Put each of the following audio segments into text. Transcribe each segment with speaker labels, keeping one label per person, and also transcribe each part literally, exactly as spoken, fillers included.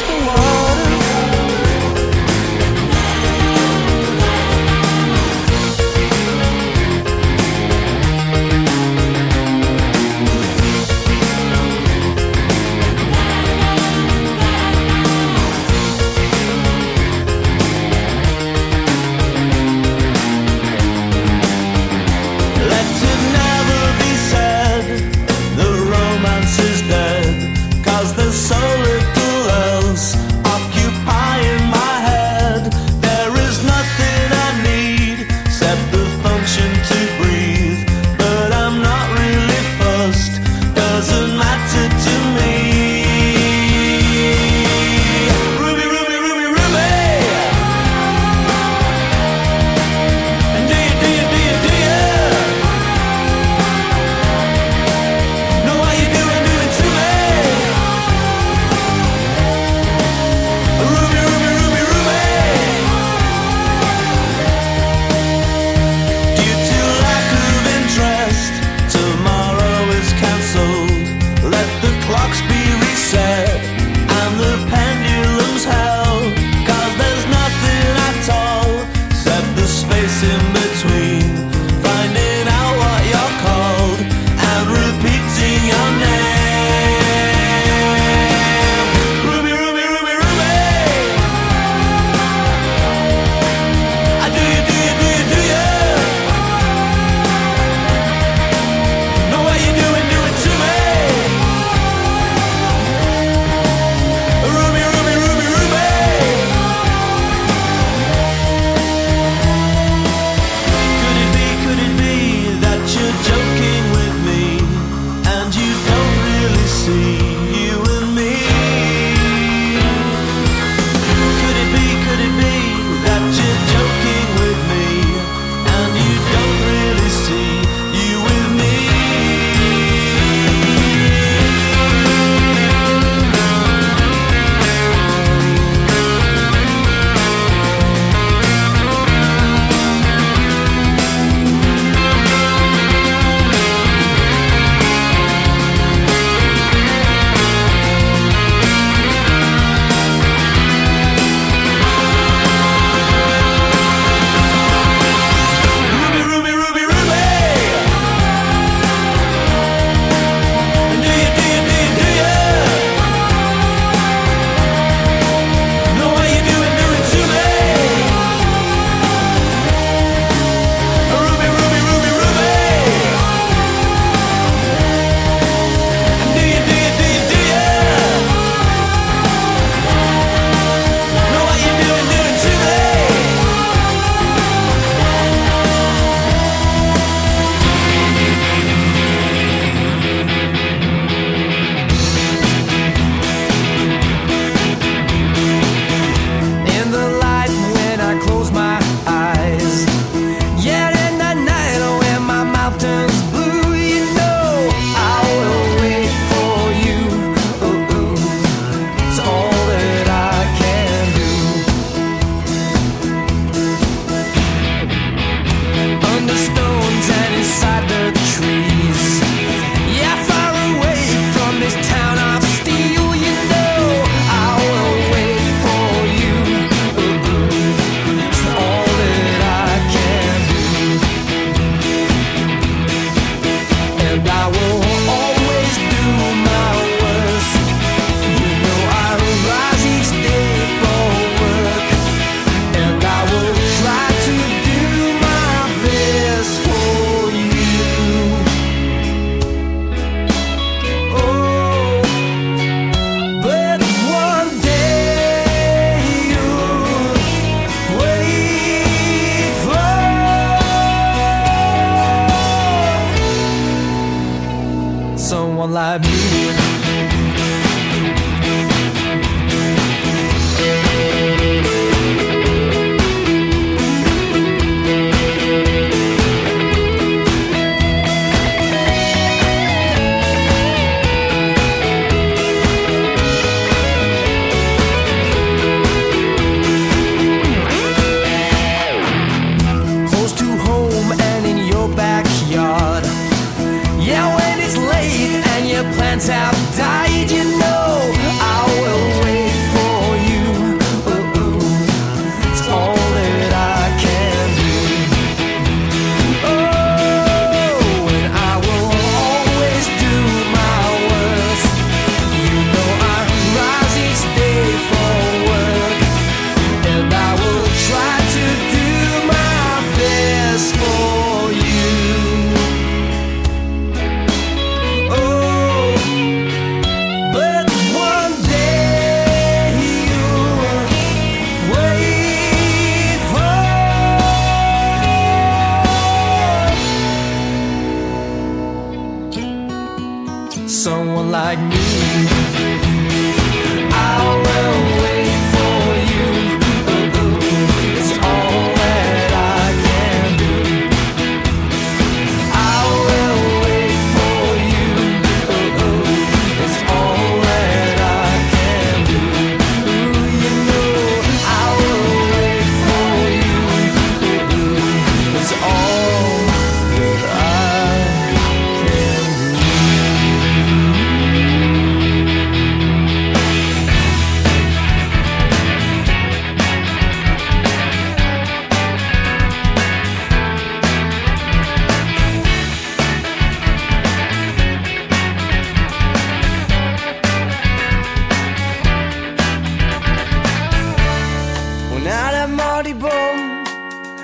Speaker 1: the water. Let it never be said the romance is dead, 'cause there's so little else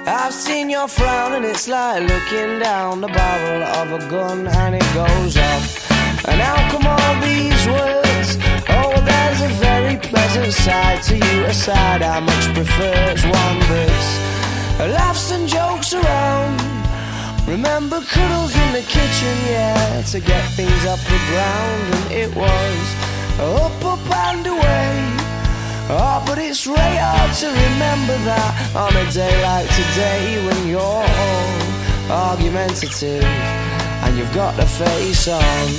Speaker 1: I've seen your frown and it's like looking down the barrel of a gun and it goes off. And how come all these words? Oh, there's a very pleasant side to you, a side I much prefer. It's one that's laughs and jokes around. Remember cuddles in the kitchen, yeah, to get things off the ground. And it was up, up and away. Oh, but it's really hard to remember that on a day like today when you're all argumentative and you've got the face on.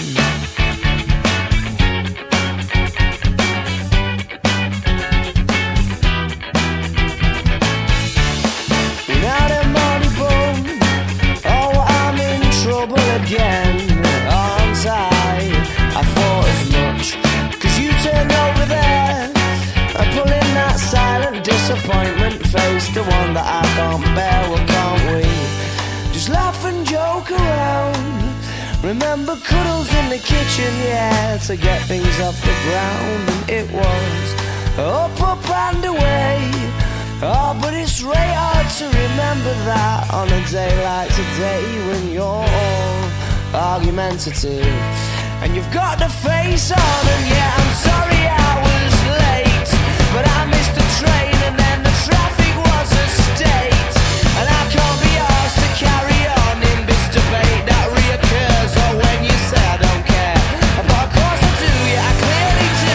Speaker 1: Now the money bum, oh, I'm in trouble again, aren't I? I thought as much, 'cause you turned over there and pulling that silent disappointment face, the one that I can't bear. Well, can't we just laugh and joke around? Remember cuddles in the kitchen, yeah, to get things off the ground. And it was up, up and away. Oh, but it's really hard to remember that on a day like today when you're all argumentative and you've got the face on. And yeah, I'm sorry I was late, but I missed the train and then the traffic was a state. And I can't be asked to carry on in this debate that reoccurs. Or when you say I don't care, but of course I do, yeah, I clearly do.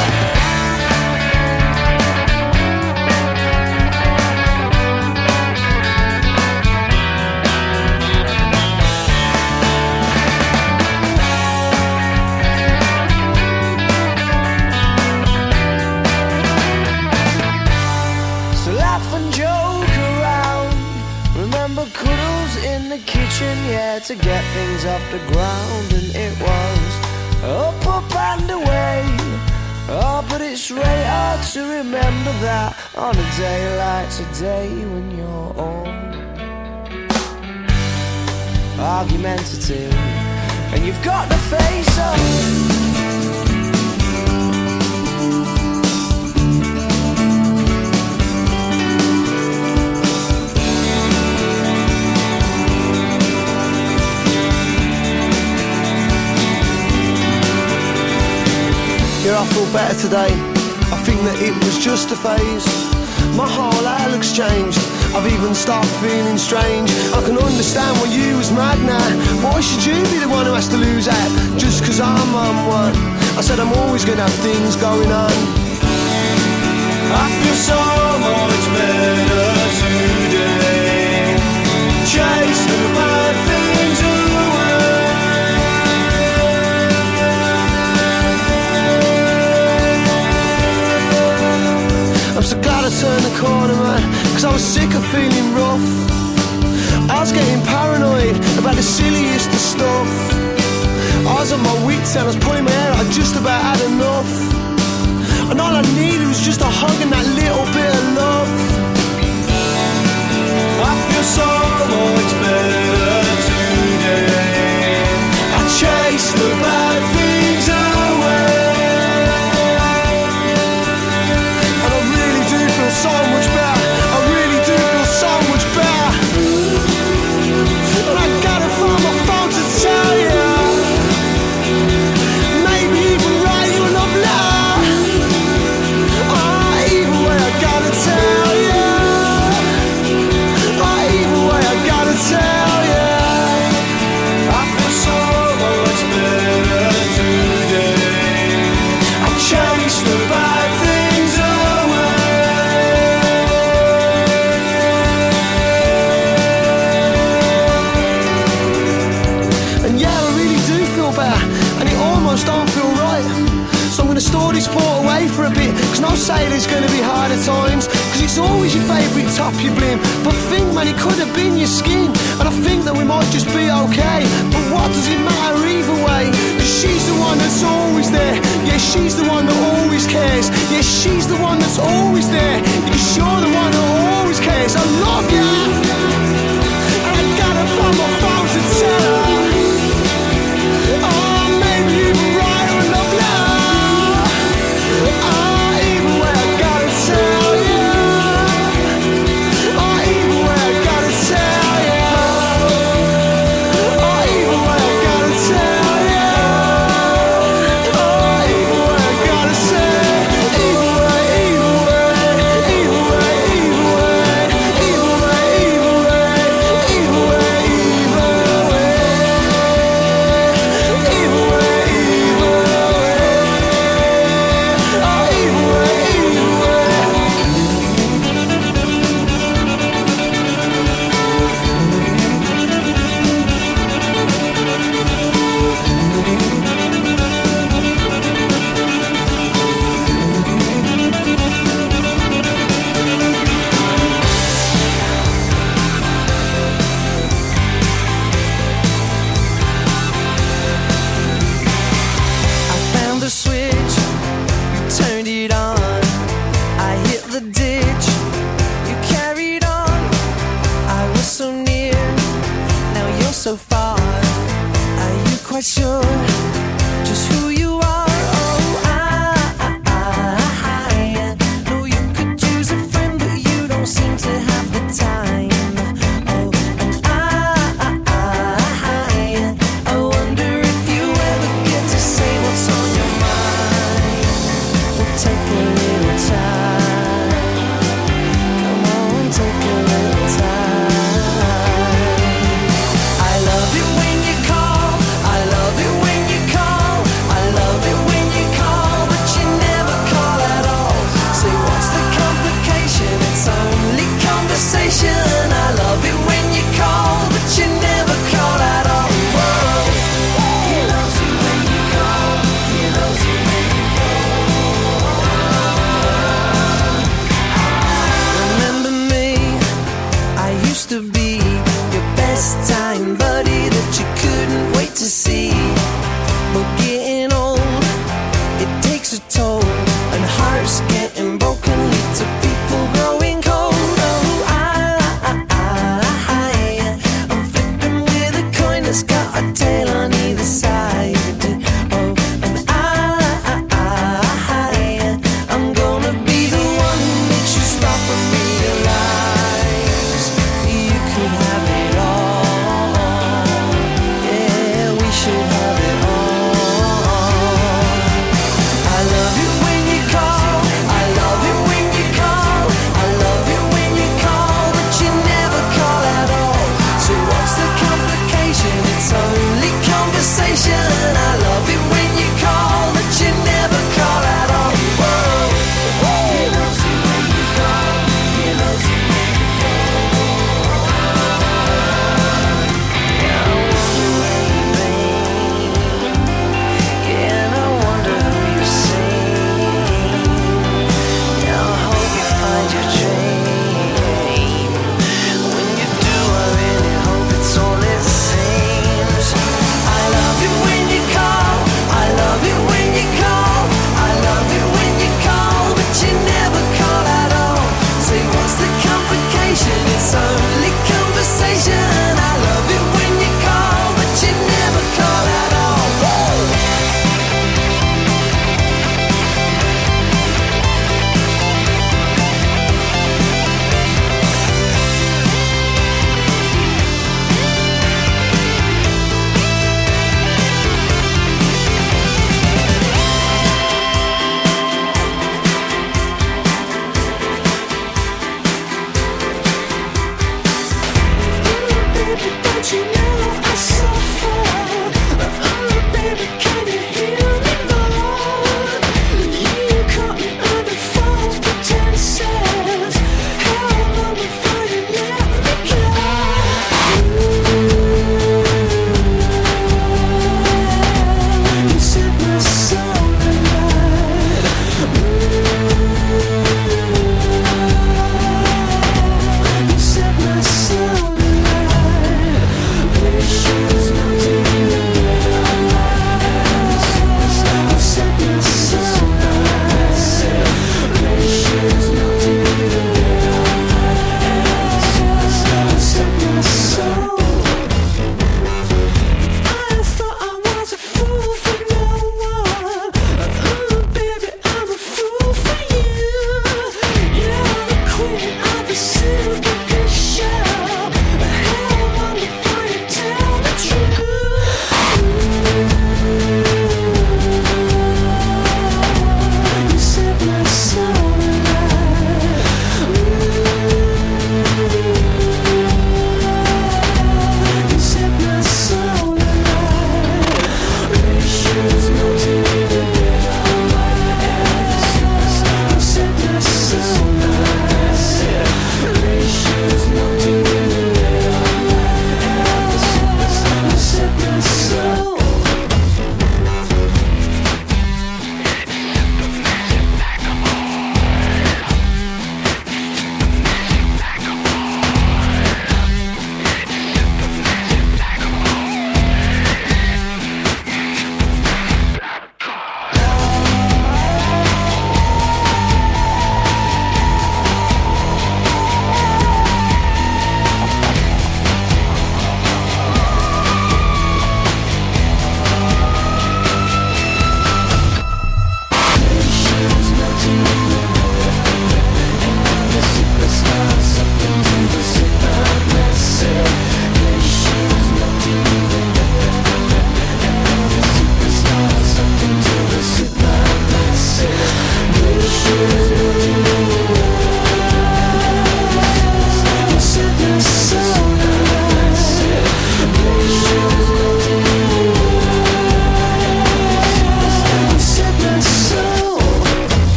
Speaker 1: Yeah, to get things off the ground. And it was up, up and away. Oh, but it's really hard to remember that on a day like today when you're all argumentative and you've got the face on.
Speaker 2: Yeah, I feel better today. I think that it was just a phase. My whole outlook's changed. I've even started feeling strange. I can understand why you was mad now. Why should you be the one who has to lose out? Just 'cause I'm on one. I said I'm always gonna have things going on.
Speaker 1: I feel so much better today. Chase the bad things away.
Speaker 2: I'm so glad I turned the corner, man, 'cause I was sick of feeling rough. I was getting paranoid about the silliest of stuff. I was on my wits and I was pulling my hair out, I just about had enough. And all I needed was just a hug and that little bit of love.
Speaker 1: I feel so much better today. I chase the bad things away.
Speaker 2: And I really do feel so much better. I really do feel so much better. And I gotta find my phone to tell you. Maybe even write you a love letter. Oh, either way I gotta tell you. Oh, either way I gotta tell you.
Speaker 1: I feel so much better today. I chase the bad things away.
Speaker 2: And yeah, I really do feel better. And it almost don't feel right. So I'm gonna store this thought away for a bit. 'Cause no say there's gonna be harder times. 'Cause it's always your favourite top you blame. But think, man, it could have been your skin. And I think that we might just be okay. But what does it matter either way? 'Cause she's the one that's always there. Yeah, she's the one that always cares. Yeah, she's the one that's always there. Because you're the one that always cares. I love you. And I gotta find my phone to tell her. Oh, maybe even write her a love letter. Oh, either way I gotta tell you. Oh, either way I
Speaker 1: ditch. You carried on, I was so near. Now you're so far. Are you quite sure just who you are? Oh, I, I, I know you could use a friend, but you don't seem to have the time. Oh, and I, I, I wonder if you ever get to say what's on your mind. We'll take a little time. Come on, take a little time. I love it when you call, I love it when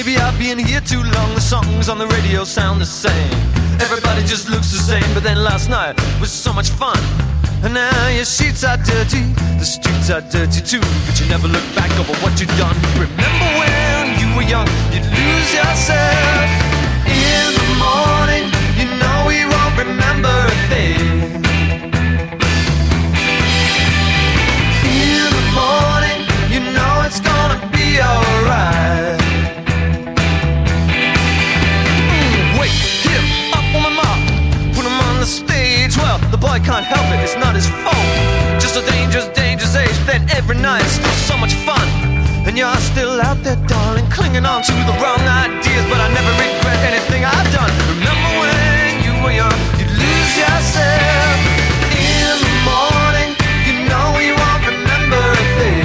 Speaker 3: Maybe I've been here too long, the songs on the radio sound the same. Everybody just looks the same, but then last night was so much fun. And now your sheets are dirty, the streets are dirty too, but you never look back over what you've done. Remember when you were young, you'd lose yourself. In the morning, you know we won't remember a thing. In the morning, you know it's gonna be alright. Mm, wake him up on my mark, put him on the stage. Well, the boy can't help it, it's not his fault. Just a dangerous, dangerous age. Then every night, still so much fun. And you're still out there, darling, clinging on to the wrong ideas. But I never regret anything I've done. Remember when you were young, you'd lose yourself. In the morning, you know you won't remember a thing.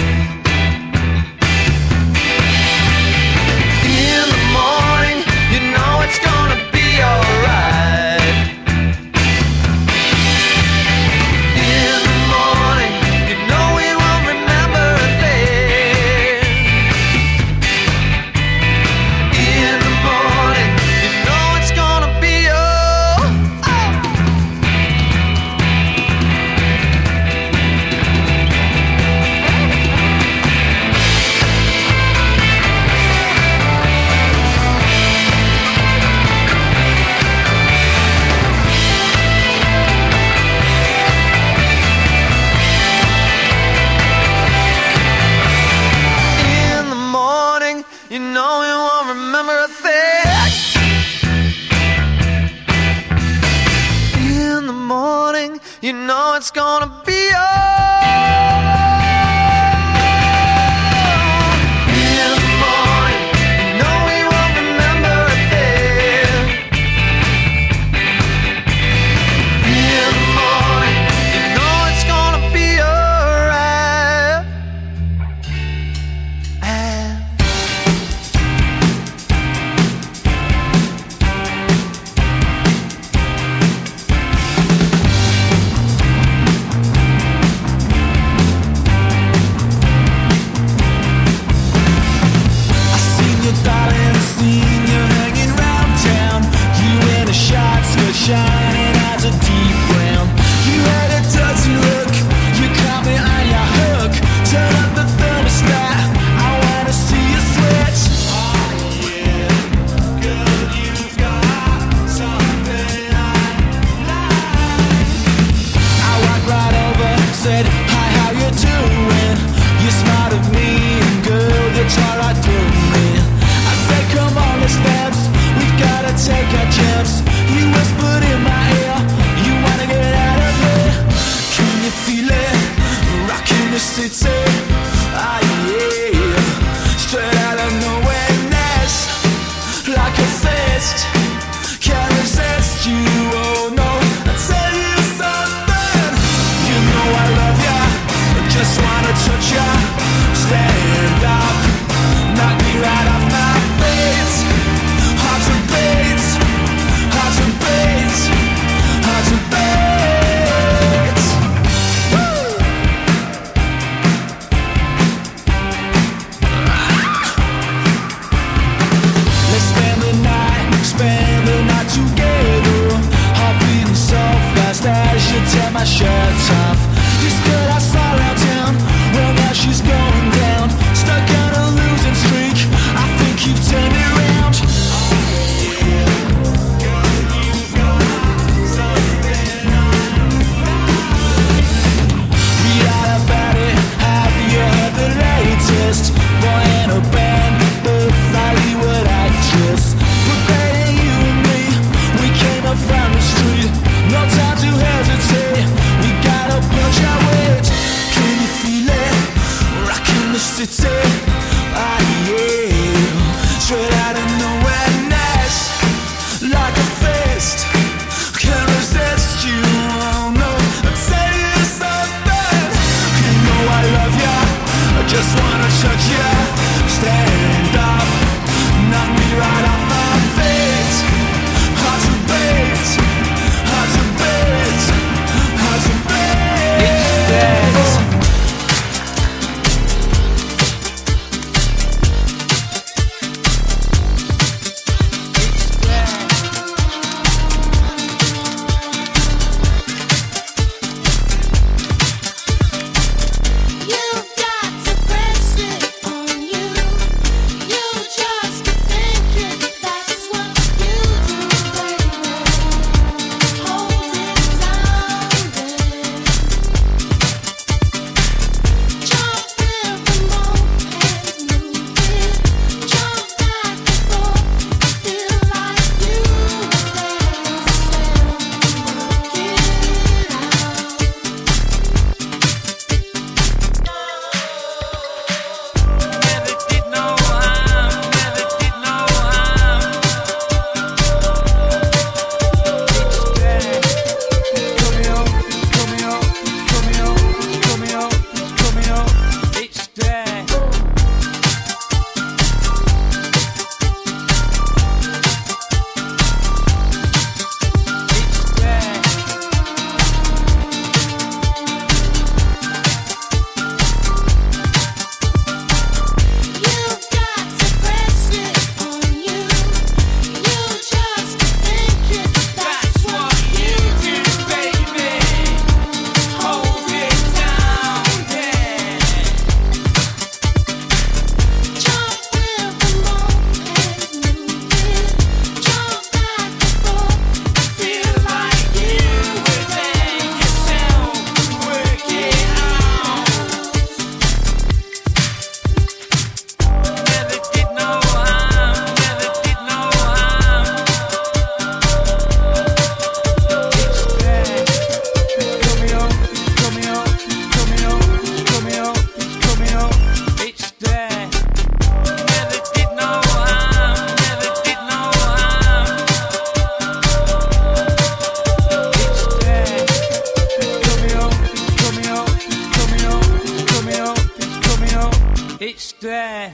Speaker 3: In the morning, you know it's gonna be alright. In the morning, you know we won't remember a thing. In the morning, you know it's gonna be alright. In the morning, you know we won't remember a thing. In the morning, you know it's gonna be alright. In the morning, you know we won't remember a thing. In the morning, you know it's gonna be alright. And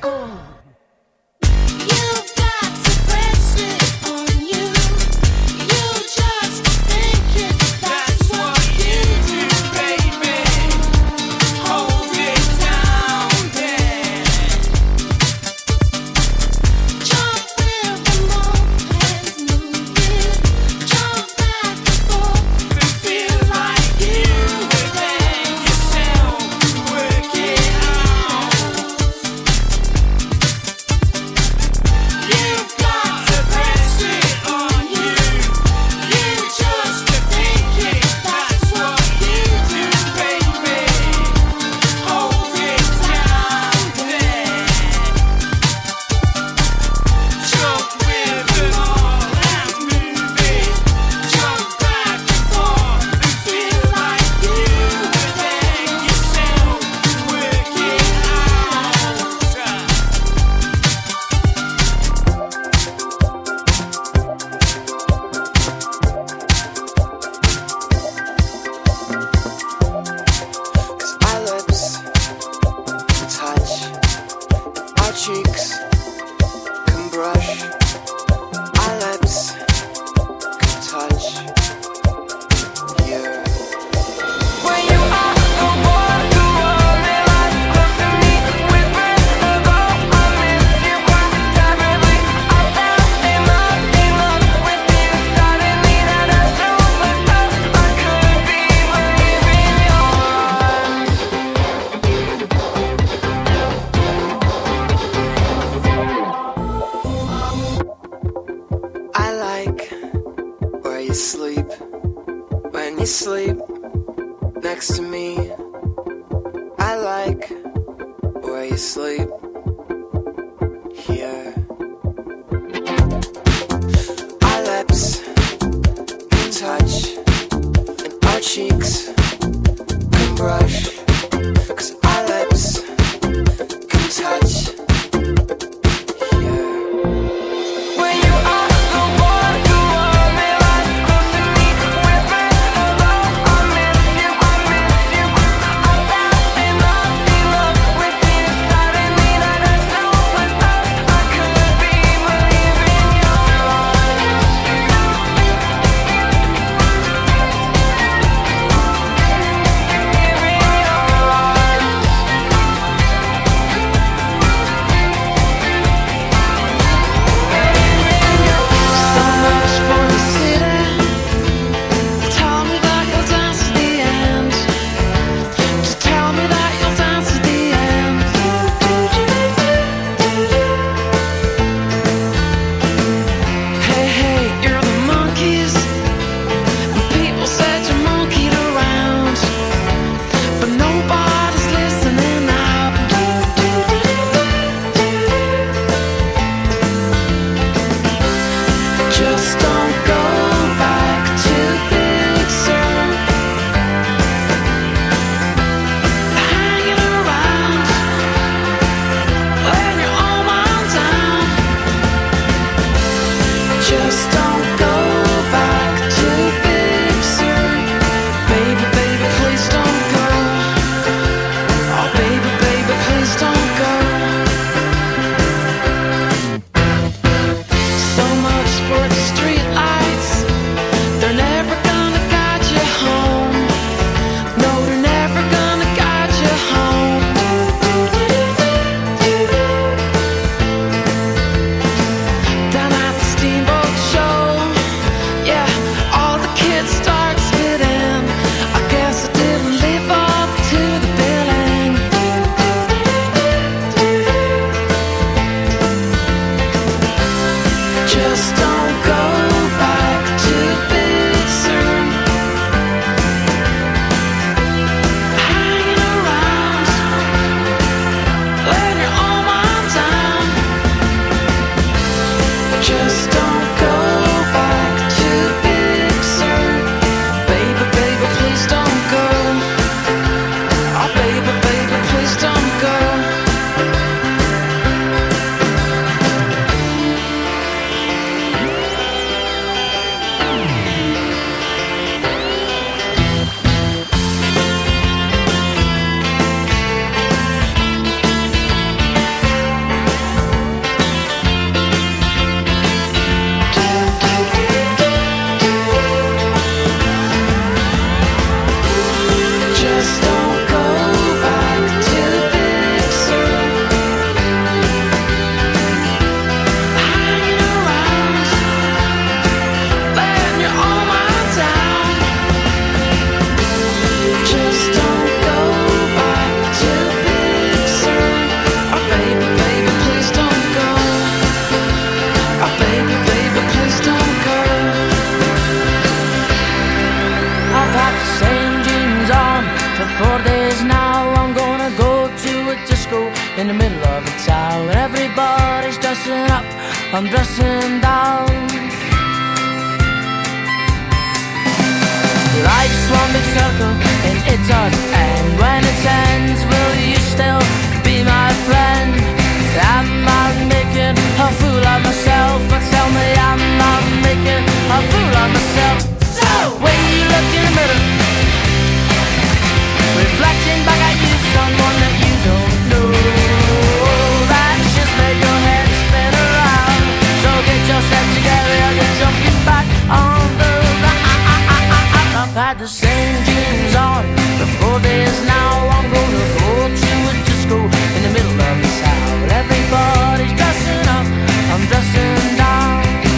Speaker 4: You
Speaker 1: I'm dressing down. Life's one big circle and it does end. When it ends, will you still be my friend? Am I making a fool of myself? But tell me, am I making a fool of myself? So when you look in the mirror, reflecting back at you, someone that you don't know, that just made your head spin around. So get yourself together and get jumping back on the ride. I've had the same jeans on for four days now. I'm gonna go to a disco in the middle of the town. Everybody's dressing up, I'm dressing down.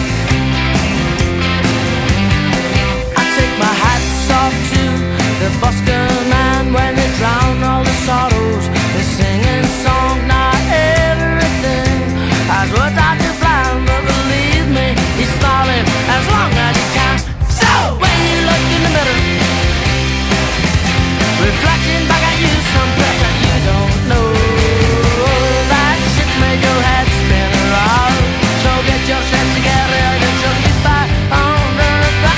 Speaker 1: I take my hats off to the busker man when they drown all the sorrows. They're singing songs, not everything has worked out to plan, but believe me, he's smiling as long as he can. So when you look in the mirror, reflecting back at you, some place that you don't know, that shit's made your head spin around. So get yourself together and get your feet back on the ground.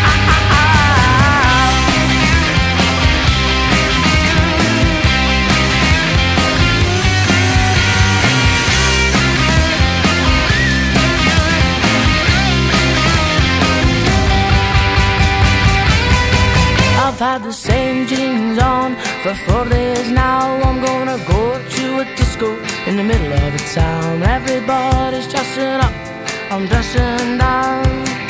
Speaker 1: I've had the same jeans on for four days now. I'm gonna go to a disco in the middle of the town. Everybody's dressing up, I'm dressing down.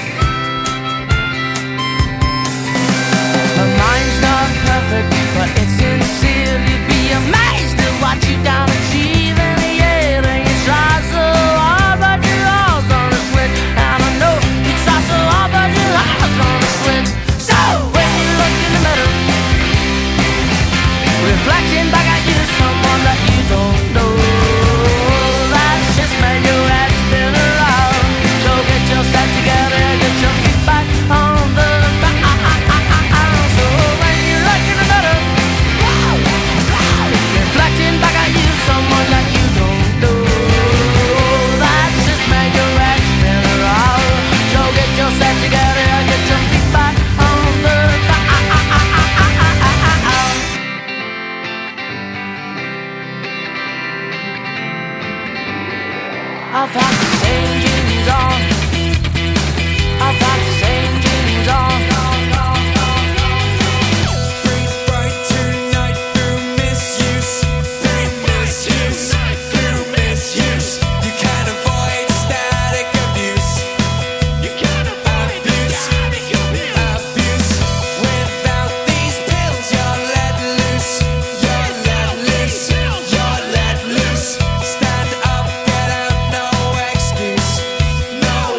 Speaker 1: My mind's not perfect, but it's sincere. You'd be amazed at what you don't achieve in the air. And you try so hard, but your heart's on a switch. And I know you try so hard, but your heart's on a switch. So when you look in the mirror, reflecting back at you, someone that you don't know, that's just made your head spin around. So get yourself together and get your feet back on the ground. So when you look in the mirror, reflecting back at you, someone that you don't know, that's just made your head spin around. So get yourself together and get your feet back on the ground. I've had the same jeans on. I've had the same jeans on.
Speaker 4: Breathe right tonight through misuse. Through misuse. Through misuse. You can't avoid static abuse. You can't avoid abuse. Abuse. Without these pills, you're let loose. You're let loose. You're let loose. Stand up, get out, no excuse. No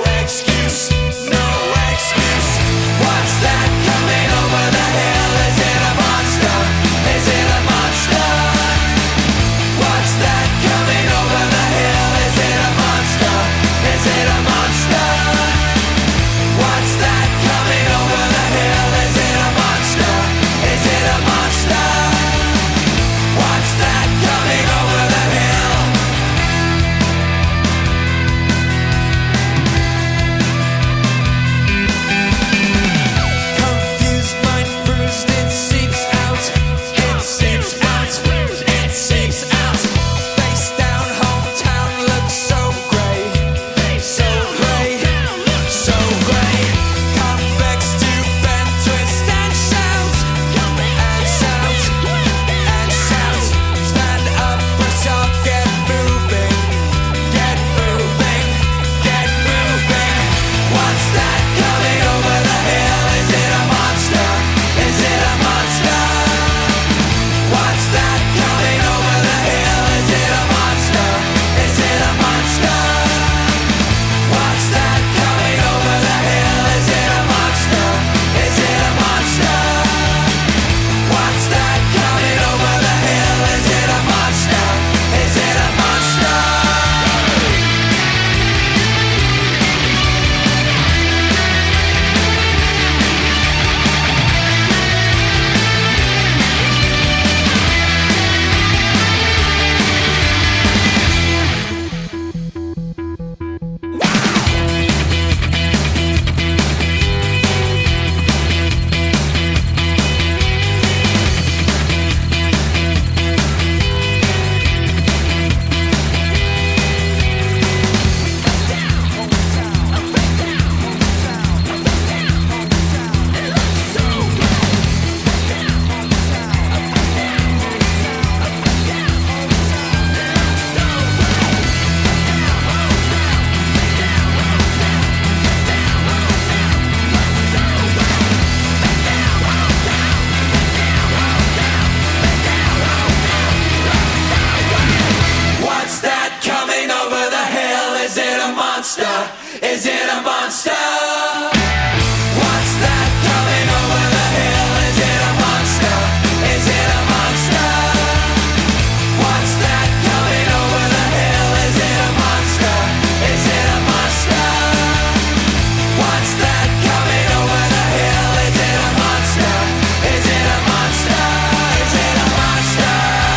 Speaker 4: monster? Is it a monster? What's that coming over the hill? Is it a monster? Is it a monster? What's that coming over the hill? Is it a monster? Is it a monster? What's that coming over the hill? Is it a monster? Is it a monster? Is it a monster?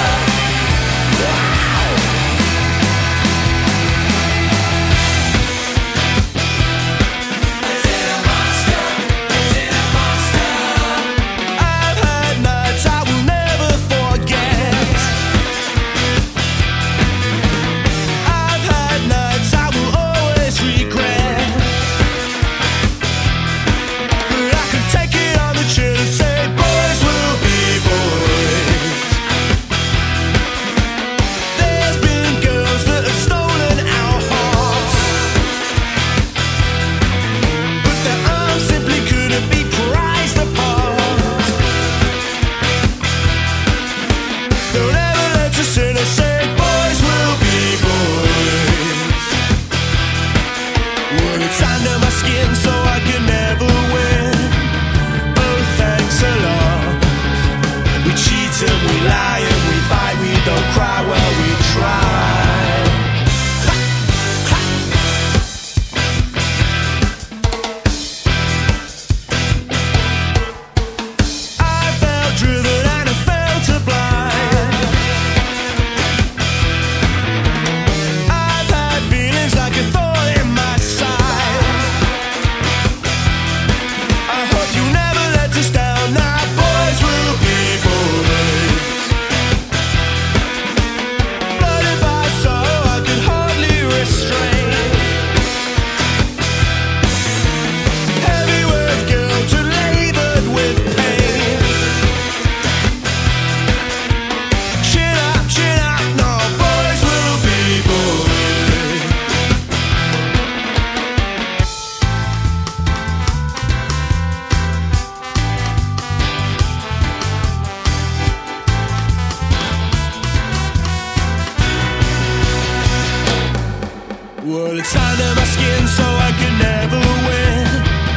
Speaker 2: Well, it's under my skin, so I could never win.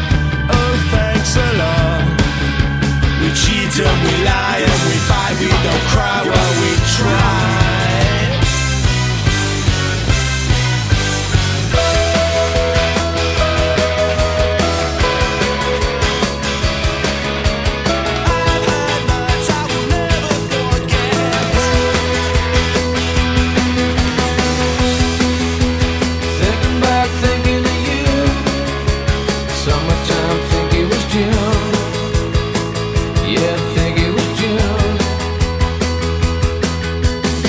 Speaker 2: Oh, thanks a lot. We cheat and we lie and we fight. We don't cry while we try.
Speaker 1: Yeah, I think it was June.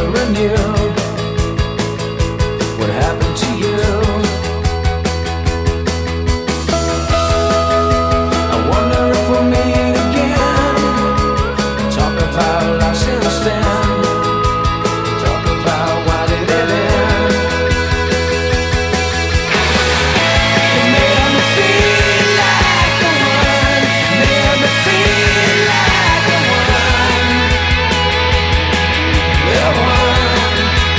Speaker 1: never renew. What happened to you? I wonder if we'll meet again. Talk about life since then. Talk about why did it end. It made me feel like a one. Made me feel like a one. The one.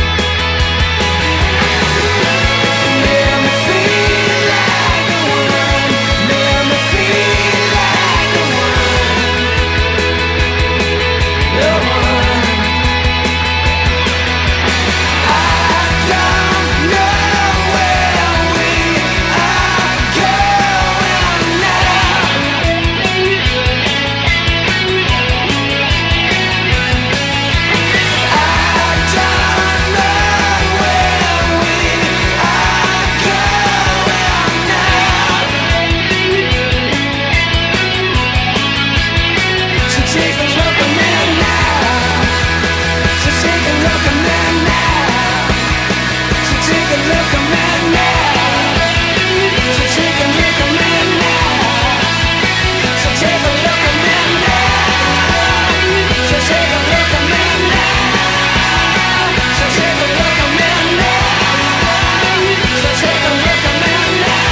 Speaker 1: Made me feel like a one. Made me feel like a one. The one. I don't know where we are going now. I don't know where we are going now. So take a look at me now. So take a look at me now. So take a look at me now. So take a look at me now. So take a look at me now. So take a look at me now. So take a look at me now. So take a look at me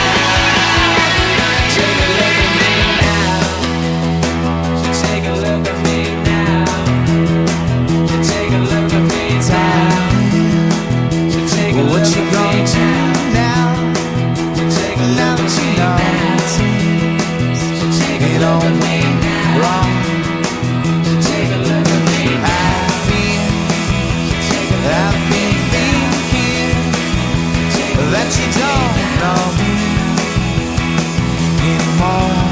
Speaker 1: now. Take a look at me now. So take a look at me now. So take a look at me now. So take a look
Speaker 2: What
Speaker 1: at
Speaker 2: you
Speaker 1: me
Speaker 2: gonna do now?
Speaker 1: So take a
Speaker 2: Now
Speaker 1: look
Speaker 2: that
Speaker 1: at
Speaker 2: you
Speaker 1: me
Speaker 2: know
Speaker 1: now. So take a
Speaker 2: it
Speaker 1: look
Speaker 2: all
Speaker 1: at me
Speaker 2: went
Speaker 1: now.
Speaker 2: wrong.
Speaker 1: So take a look at me now.
Speaker 2: I've been,
Speaker 1: Take a look
Speaker 2: I've
Speaker 1: at me
Speaker 2: been
Speaker 1: now.
Speaker 2: thinking
Speaker 1: Take a
Speaker 2: that
Speaker 1: look
Speaker 2: you
Speaker 1: at me
Speaker 2: don't
Speaker 1: now.
Speaker 2: know me anymore.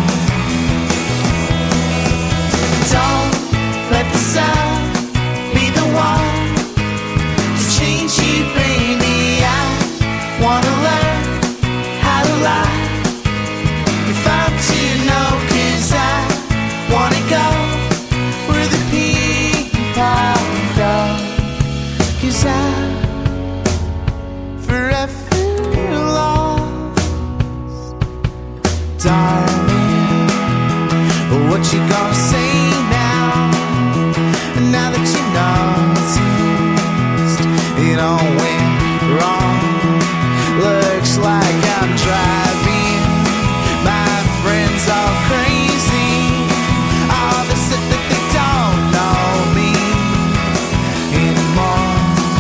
Speaker 2: Don't let the sun be the one to change you, baby. I wanna learn how to lie. If I'm to know, 'cause I wanna go where the people go. 'Cause I'm forever lost, darling. What you gonna say now? Now that you noticed it all went wrong. Looks like I'm driving my friends all crazy. All they said that they don't know me anymore.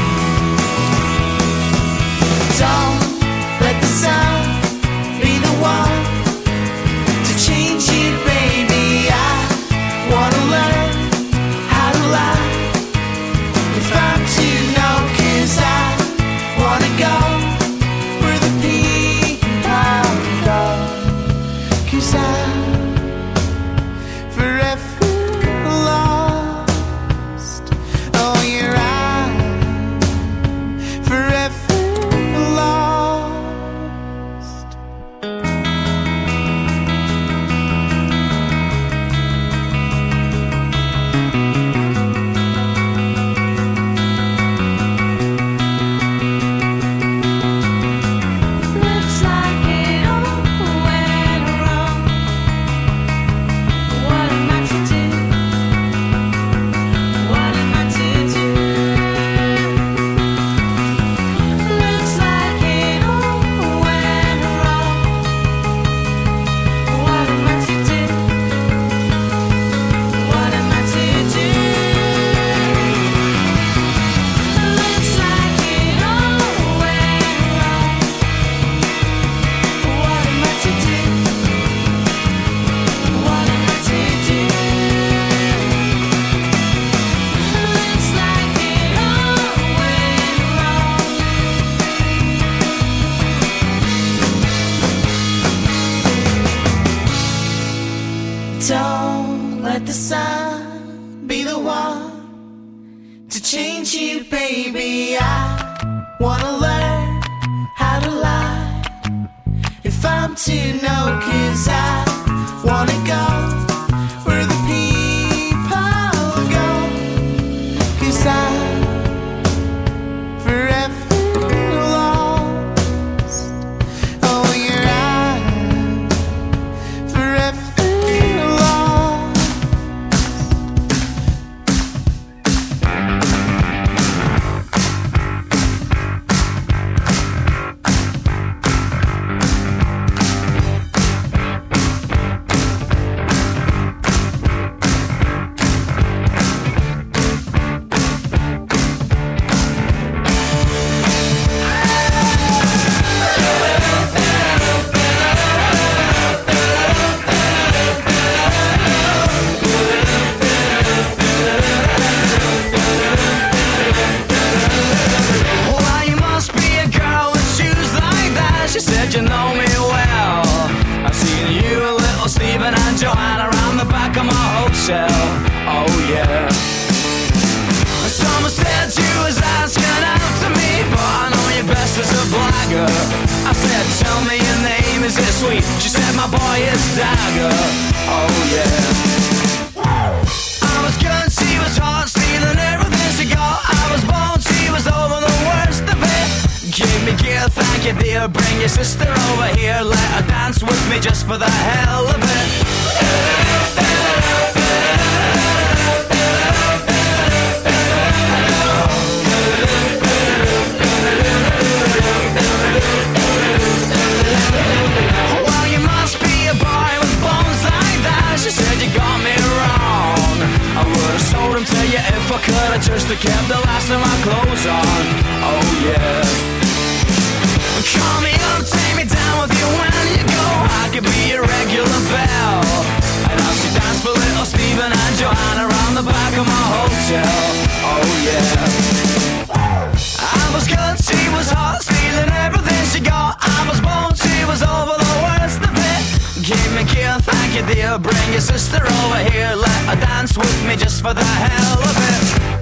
Speaker 2: Don't let the sun be the one to change you, baby. I wanna learn how to lie. If I'm to know, 'cause I wanna go where the people go. 'Cause I'm forever lost. Oh, you're right. Forever lost.
Speaker 5: Looks like it all went wrong. What am I to do? What am I to do? Looks like it all went wrong. What am I to do? What am I to do? Looks like it all went wrong. What am I to do? What am I to do? Looks like it all went wrong.
Speaker 2: Don't let the sun be the one to change you, baby. I wanna learn how to lie. If I'm to know, 'cause I wanna go where the people go. 'Cause I'm
Speaker 3: dagger. I said, tell me your name, is it sweet? She said, my boy is Dagger. Oh yeah. I was good, she was hot, stealing everything she got. I was bold, she was over the worst of it. Give me gear, thank you dear. Bring your sister over here, let her dance with me just for the hell of it. Well, you must be a boy with bones like that. She said you got me wrong. I would've sold him to you if I could. I just have kept the last of my clothes on. Oh yeah. Call me up, take me down with you when you go. I could be a regular belle. And I'll see dance for little Stephen and Joanna around the back of my hotel. Oh yeah. I was good, she was hot, stealing everything she got. I was bold, she was over the worst of it. Give me gear, thank you dear. Bring your sister over here, let her dance with me just for the hell of it.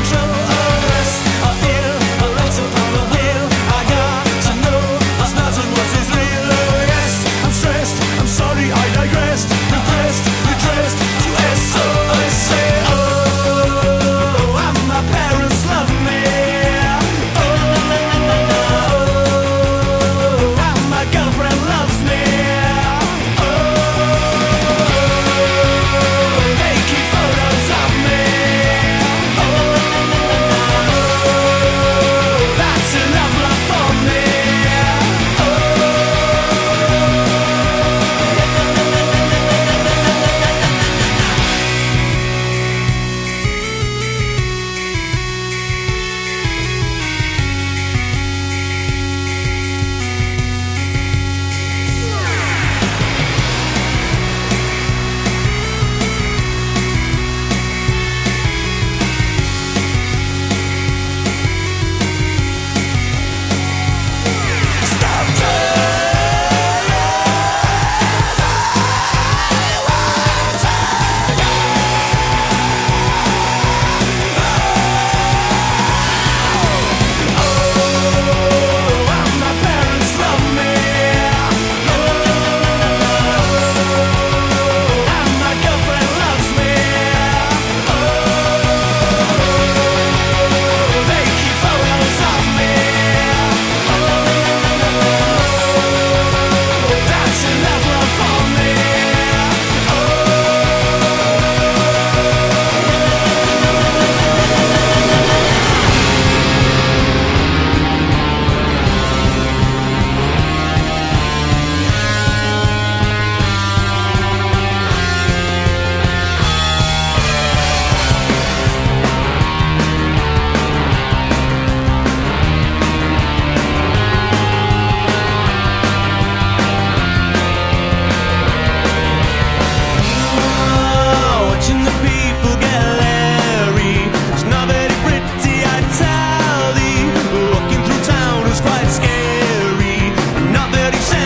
Speaker 2: Nothing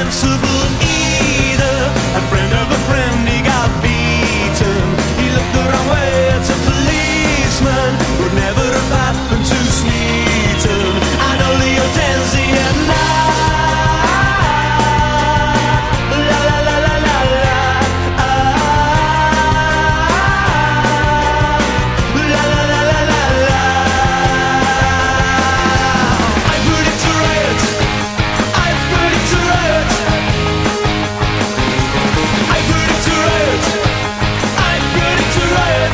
Speaker 3: sensible either. A friend of a friend, he got beaten. He looked the wrong way at a policeman. Would never have happened to Smeaton. I know the Hortensia at night. La la la la la la. La la la la la la. I put it to riot. I put it to riot. I put it to riot. I put it to riot.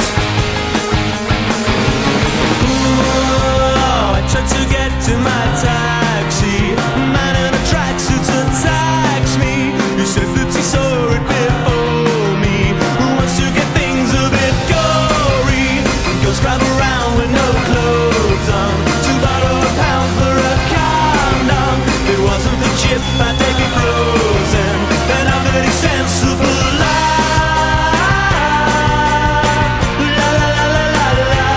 Speaker 3: Ooh, I tried to get to my taxi. Man in a tracksuit attacks me. He says that he saw it before me. Who wants to get things a bit gory? Girls drive around with no clothes on. Two bottle a pound for a condom. If it wasn't for Chip, I'd take it frozen. Then I'm very sensible. La la la la la la la.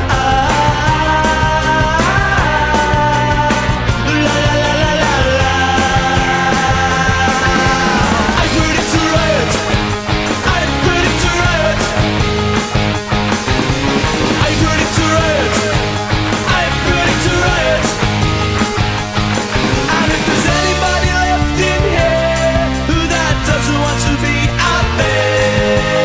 Speaker 3: La la la la la la. I put it to riot. I put it to riot. I put it to riot. I put it to riot. And if there's anybody left in here who that doesn't want to be out there.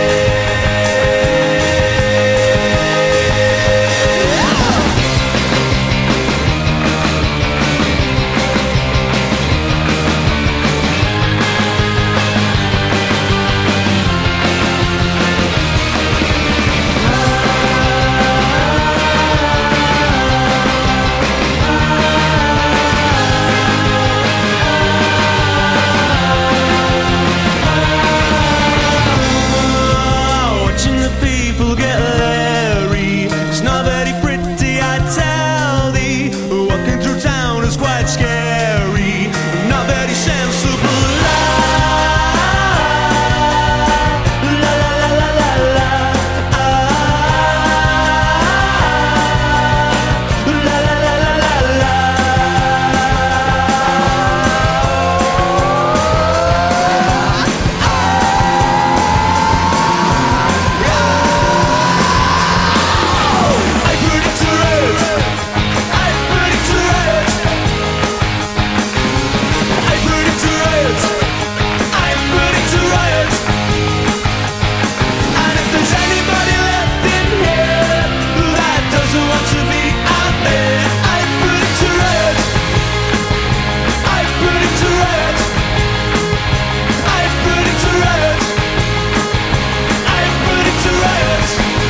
Speaker 3: Watching the people get leery. It's not very pretty, I tell thee. Walking through town is quite scary. Not very sensible. La la la la la la la. La la la la la la. I put it to riot. I put it to riot. I put it to riot. I put it to riot. And if there's anybody left in here who that doesn't want to be out there, I put it to riot. I put it to riot. I put it to riot. I put it to riot.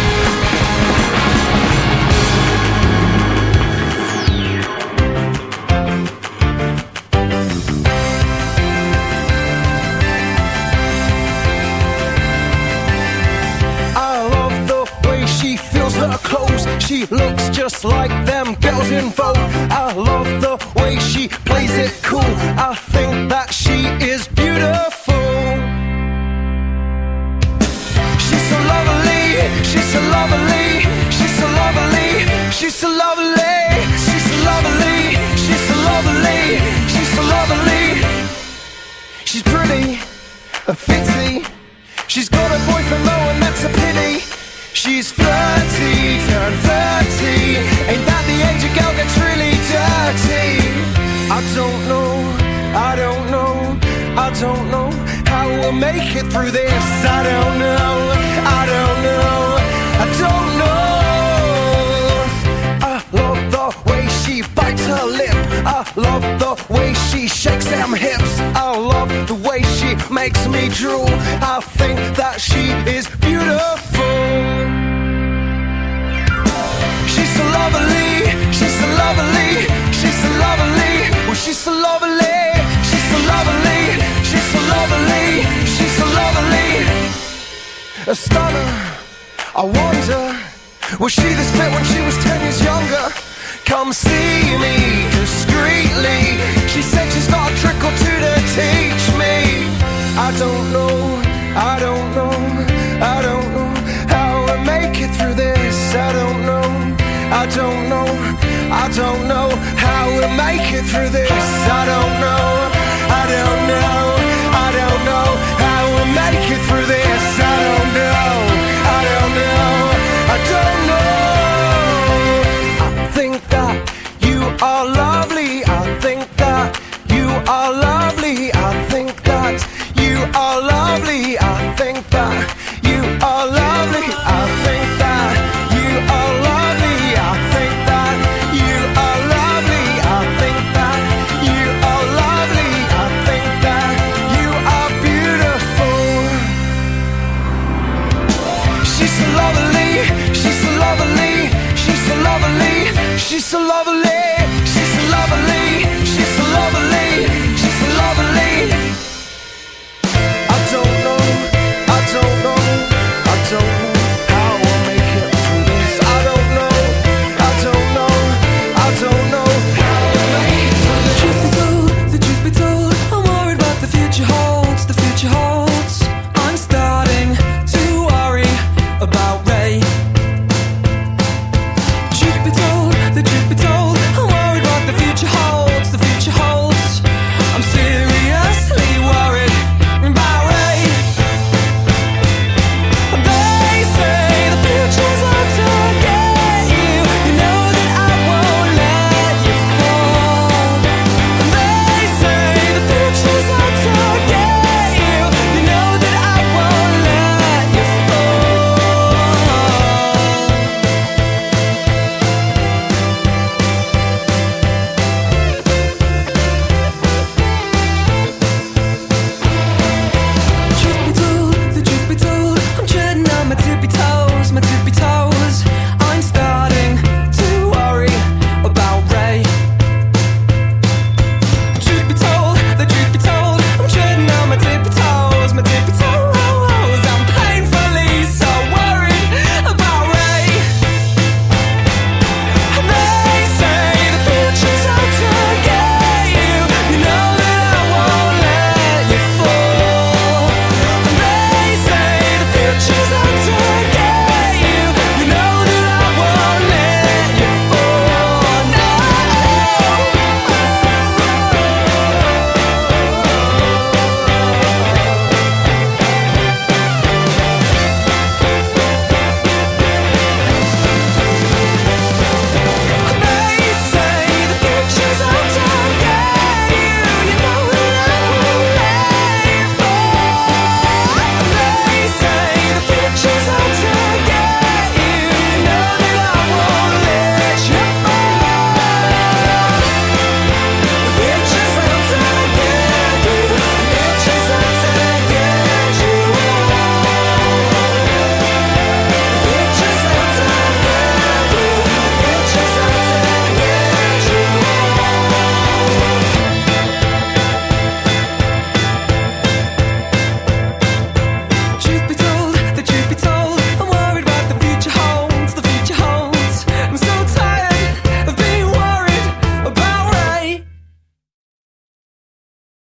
Speaker 2: I love the way she feels her clothes. She looks just like them girls in Vogue. I love the way she plays it cool. I think that she is beautiful. She's so lovely. She's so lovely. She's so lovely. She's so lovely. She's so lovely. She's so lovely. She's so lovely. She's pretty, a fitzy. She's got a boyfriend though, and that's a pity. She's flirty, turned thirty. Ain't that the age a girl gets really dirty? I don't know, I don't know, I don't know how we'll make it through this. I don't know, I don't know, I don't know. I love the way she bites her lip. I love the way she shakes them hips. I love the way she makes me drool. I think that she is beautiful. She's so lovely. She's so lovely. She's so lovely. Oh, she's so lovely. She's so lovely. She's so lovely. She's so lovely. A stunner. I wonder, was she this fit when she was ten years younger? Come see me discreetly. She said she's got a trick or two to teach me. I don't know, I don't know, I don't know how I make it through this. I don't know, I don't know, I don't know how we make it through this. I don't know, I don't know. Our love